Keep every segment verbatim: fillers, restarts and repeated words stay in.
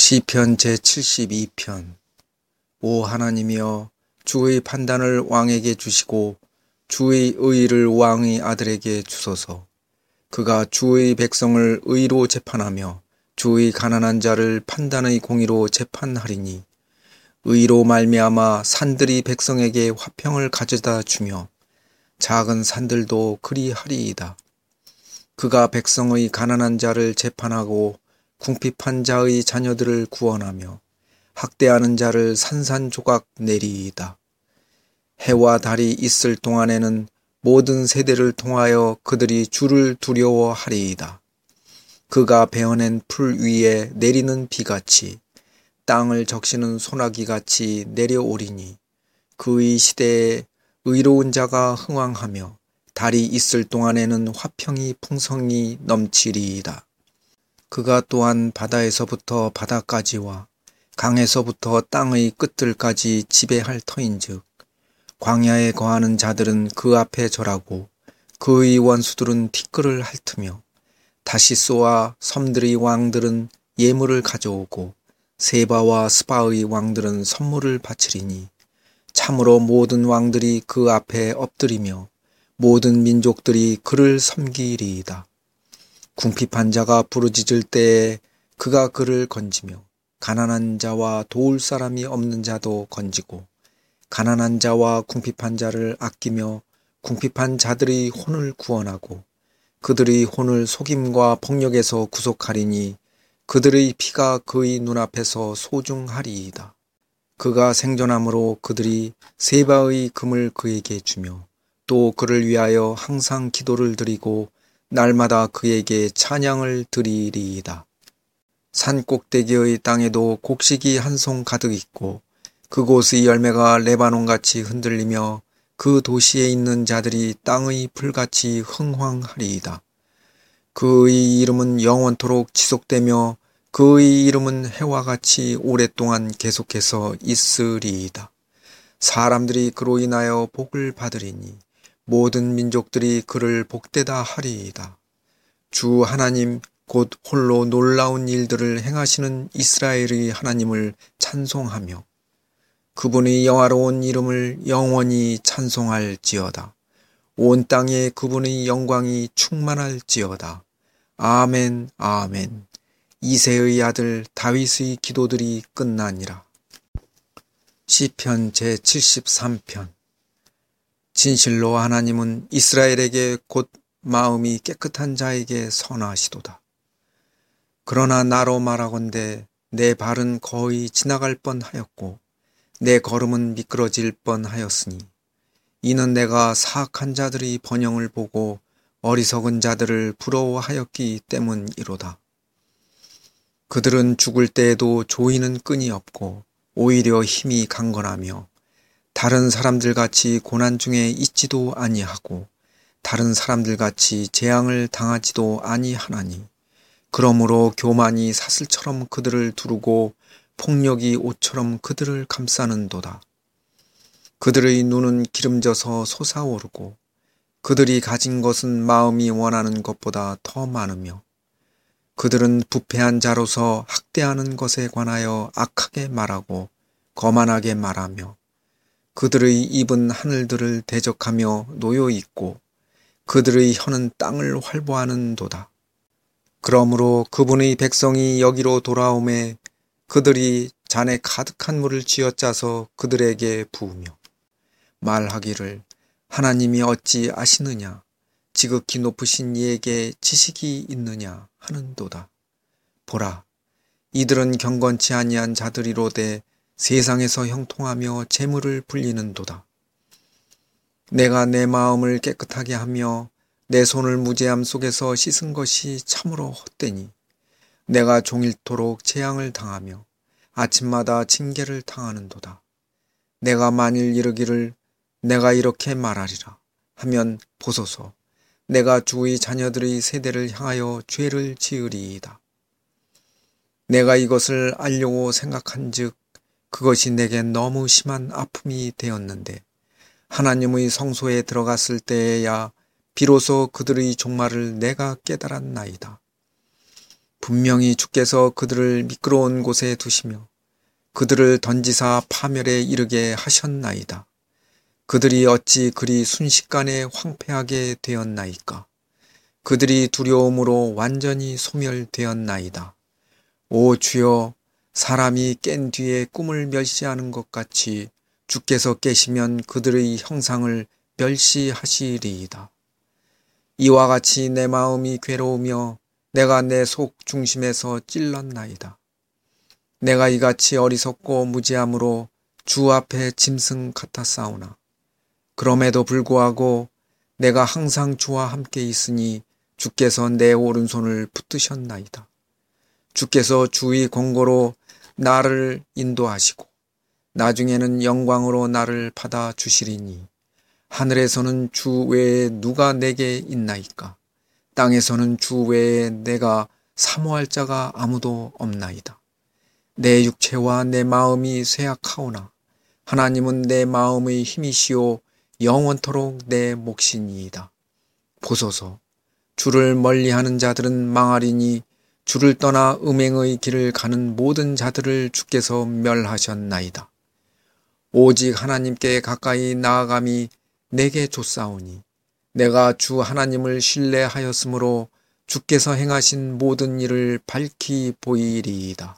시편 제칠십이 편. 오 하나님이여, 주의 판단을 왕에게 주시고 주의 의의를 왕의 아들에게 주소서. 그가 주의 백성을 의로 재판하며 주의 가난한 자를 판단의 공의로 재판하리니, 의로 말미암아 산들이 백성에게 화평을 가져다 주며 작은 산들도 그리하리이다. 그가 백성의 가난한 자를 재판하고 궁핍한 자의 자녀들을 구원하며 학대하는 자를 산산조각 내리이다. 해와 달이 있을 동안에는 모든 세대를 통하여 그들이 주를 두려워하리이다. 그가 베어낸 풀 위에 내리는 비같이 땅을 적시는 소나기같이 내려오리니, 그의 시대에 의로운 자가 흥왕하며 달이 있을 동안에는 화평이 풍성히 넘치리이다. 그가 또한 바다에서부터 바다까지와 강에서부터 땅의 끝들까지 지배할 터인즉, 광야에 거하는 자들은 그 앞에 절하고 그의 원수들은 티끌을 핥으며, 다시스와 섬들의 왕들은 예물을 가져오고 세바와 스바의 왕들은 선물을 바치리니, 참으로 모든 왕들이 그 앞에 엎드리며 모든 민족들이 그를 섬기리이다. 궁핍한 자가 부르짖을 때에 그가 그를 건지며 가난한 자와 도울 사람이 없는 자도 건지고, 가난한 자와 궁핍한 자를 아끼며 궁핍한 자들의 혼을 구원하고 그들의 혼을 속임과 폭력에서 구속하리니, 그들의 피가 그의 눈앞에서 소중하리이다. 그가 생존함으로 그들이 세바의 금을 그에게 주며 또 그를 위하여 항상 기도를 드리고 날마다 그에게 찬양을 드리리이다. 산 꼭대기의 땅에도 곡식이 한 송 가득 있고 그곳의 열매가 레바논같이 흔들리며 그 도시에 있는 자들이 땅의 풀같이 흥황하리이다. 그의 이름은 영원토록 지속되며 그의 이름은 해와 같이 오랫동안 계속해서 있으리이다. 사람들이 그로 인하여 복을 받으리니 모든 민족들이 그를 복되다 하리이다. 주 하나님 곧 홀로 놀라운 일들을 행하시는 이스라엘의 하나님을 찬송하며 그분의 영화로운 이름을 영원히 찬송할지어다. 온 땅에 그분의 영광이 충만할지어다. 아멘, 아멘. 이새의 아들 다윗의 기도들이 끝나니라. 시편 제칠십삼 편. 진실로 하나님은 이스라엘에게 곧 마음이 깨끗한 자에게 선하시도다. 그러나 나로 말하건대 내 발은 거의 지나갈 뻔하였고 내 걸음은 미끄러질 뻔하였으니, 이는 내가 사악한 자들의 번영을 보고 어리석은 자들을 부러워하였기 때문이로다. 그들은 죽을 때에도 조이는 끈이 없고 오히려 힘이 강건하며 다른 사람들같이 고난 중에 있지도 아니하고 다른 사람들같이 재앙을 당하지도 아니하나니, 그러므로 교만이 사슬처럼 그들을 두르고 폭력이 옷처럼 그들을 감싸는도다. 그들의 눈은 기름져서 솟아오르고 그들이 가진 것은 마음이 원하는 것보다 더 많으며, 그들은 부패한 자로서 학대하는 것에 관하여 악하게 말하고 거만하게 말하며, 그들의 입은 하늘들을 대적하며 놓여 있고 그들의 혀는 땅을 활보하는도다. 그러므로 그분의 백성이 여기로 돌아오매 그들이 잔에 가득한 물을 쥐어짜서 그들에게 부으며 말하기를, 하나님이 어찌 아시느냐, 지극히 높으신 이에게 지식이 있느냐 하는도다. 보라, 이들은 경건치 아니한 자들이로되 세상에서 형통하며 재물을 불리는도다. 내가 내 마음을 깨끗하게 하며 내 손을 무죄함 속에서 씻은 것이 참으로 헛되니, 내가 종일토록 재앙을 당하며 아침마다 징계를 당하는도다. 내가 만일 이르기를 내가 이렇게 말하리라 하면 보소서, 내가 주의 자녀들의 세대를 향하여 죄를 지으리이다. 내가 이것을 알려고 생각한즉 그것이 내게 너무 심한 아픔이 되었는데, 하나님의 성소에 들어갔을 때에야 비로소 그들의 종말을 내가 깨달았나이다. 분명히 주께서 그들을 미끄러운 곳에 두시며 그들을 던지사 파멸에 이르게 하셨나이다. 그들이 어찌 그리 순식간에 황폐하게 되었나이까. 그들이 두려움으로 완전히 소멸되었나이다. 오 주여, 사람이 깬 뒤에 꿈을 멸시하는 것 같이 주께서 깨시면 그들의 형상을 멸시하시리이다. 이와 같이 내 마음이 괴로우며 내가 내 속 중심에서 찔렀나이다. 내가 이같이 어리석고 무지함으로 주 앞에 짐승 같았사오나 그럼에도 불구하고 내가 항상 주와 함께 있으니 주께서 내 오른손을 붙드셨나이다. 주께서 주의 공고로 나를 인도하시고 나중에는 영광으로 나를 받아 주시리니 하늘에서는 주 외에 누가 내게 있나이까. 땅에서는 주 외에 내가 사모할 자가 아무도 없나이다. 내 육체와 내 마음이 쇠약하오나 하나님은 내 마음의 힘이시오 영원토록 내 몫이니이다. 보소서, 주를 멀리하는 자들은 망하리니 주를 떠나 음행의 길을 가는 모든 자들을 주께서 멸하셨나이다. 오직 하나님께 가까이 나아감이 내게 좋사오니 내가 주 하나님을 신뢰하였으므로 주께서 행하신 모든 일을 밝히 보이리이다.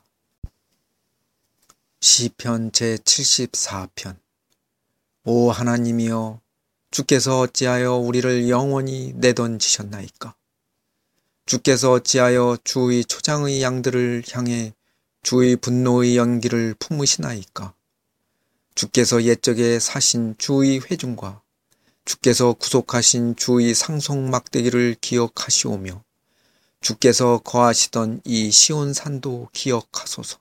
시편 제칠십사 편. 오 하나님이여, 주께서 어찌하여 우리를 영원히 내던지셨나이까. 주께서 어찌하여 주의 초장의 양들을 향해 주의 분노의 연기를 품으시나이까. 주께서 옛적에 사신 주의 회중과 주께서 구속하신 주의 상속 막대기를 기억하시오며 주께서 거하시던 이 시온산도 기억하소서.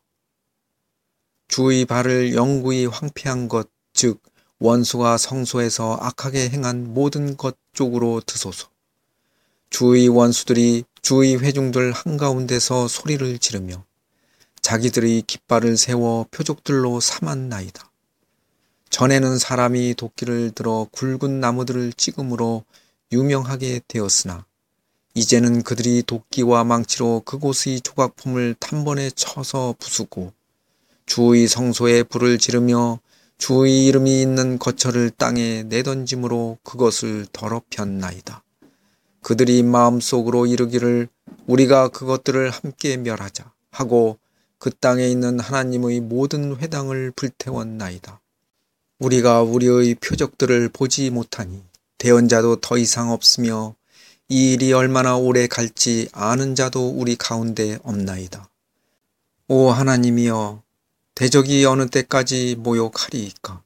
주의 발을 영구히 황폐한 것, 즉 원수가 성소에서 악하게 행한 모든 것 쪽으로 드소서. 주의 원수들이 주의 회중들 한가운데서 소리를 지르며 자기들의 깃발을 세워 표적들로 삼았나이다. 전에는 사람이 도끼를 들어 굵은 나무들을 찍음으로 유명하게 되었으나 이제는 그들이 도끼와 망치로 그곳의 조각품을 단번에 쳐서 부수고 주의 성소에 불을 지르며 주의 이름이 있는 거처를 땅에 내던짐으로 그것을 더럽혔나이다. 그들이 마음속으로 이르기를 우리가 그것들을 함께 멸하자 하고 그 땅에 있는 하나님의 모든 회당을 불태웠나이다. 우리가 우리의 표적들을 보지 못하니 대언자도 더 이상 없으며 이 일이 얼마나 오래 갈지 아는 자도 우리 가운데 없나이다. 오 하나님이여, 대적이 어느 때까지 모욕하리이까.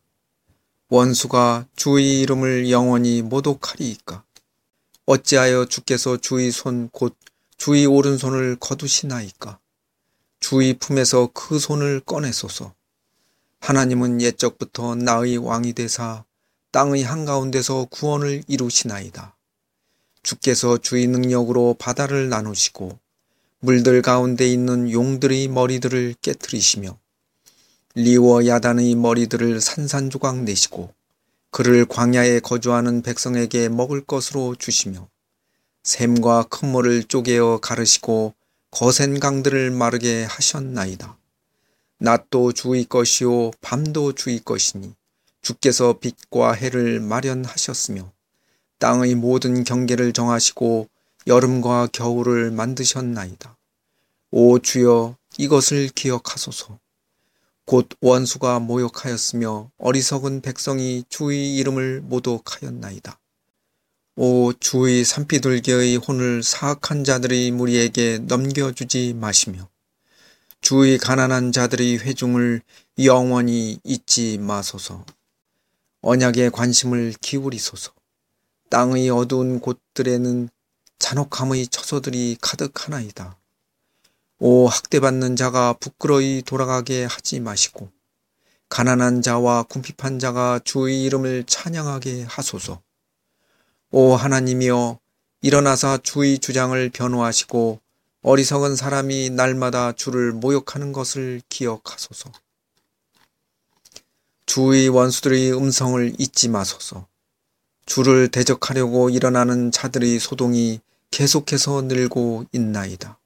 원수가 주의 이름을 영원히 모독하리이까. 어찌하여 주께서 주의 손 곧 주의 오른손을 거두시나이까. 주의 품에서 그 손을 꺼내소서. 하나님은 옛적부터 나의 왕이 되사 땅의 한가운데서 구원을 이루시나이다. 주께서 주의 능력으로 바다를 나누시고 물들 가운데 있는 용들의 머리들을 깨트리시며 리워 야단의 머리들을 산산조각 내시고 그를 광야에 거주하는 백성에게 먹을 것으로 주시며 샘과 큰 물을 쪼개어 가르시고 거센 강들을 마르게 하셨나이다. 낮도 주의 것이요 밤도 주의 것이니 주께서 빛과 해를 마련하셨으며 땅의 모든 경계를 정하시고 여름과 겨울을 만드셨나이다. 오 주여, 이것을 기억하소서. 곧 원수가 모욕하였으며 어리석은 백성이 주의 이름을 모독하였나이다. 오 주의 산비둘기의 혼을 사악한 자들의 무리에게 넘겨주지 마시며 주의 가난한 자들의 회중을 영원히 잊지 마소서. 언약에 관심을 기울이소서. 땅의 어두운 곳들에는 잔혹함의 처소들이 가득하나이다. 오 학대받는 자가 부끄러이 돌아가게 하지 마시고 가난한 자와 궁핍한 자가 주의 이름을 찬양하게 하소서. 오 하나님이여, 일어나사 주의 주장을 변호하시고 어리석은 사람이 날마다 주를 모욕하는 것을 기억하소서. 주의 원수들의 음성을 잊지 마소서. 주를 대적하려고 일어나는 자들의 소동이 계속해서 늘고 있나이다.